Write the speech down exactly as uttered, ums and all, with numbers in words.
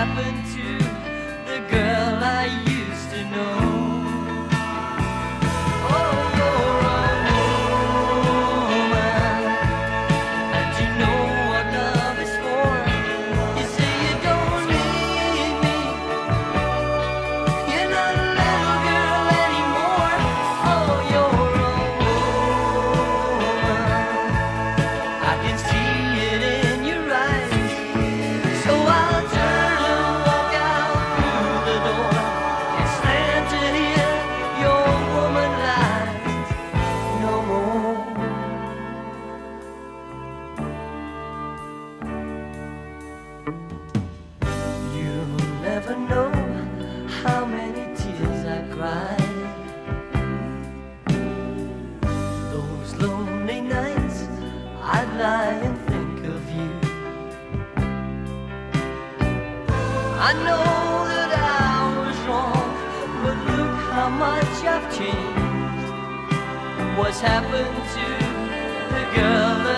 happened to the girl I used to know? Oh, you're a woman, and you know what love is for. You say you don't need me, you're not a little girl anymore. Oh, you're a woman, I can see it in your eyes. So I'll turn and walk out through the door and stand to hear your woman lies no more. You'll never know how many tears I cried those lonely nights. I'd lie and think of you. I know that I was wrong, but look how much I've changed. What's happened to the girl that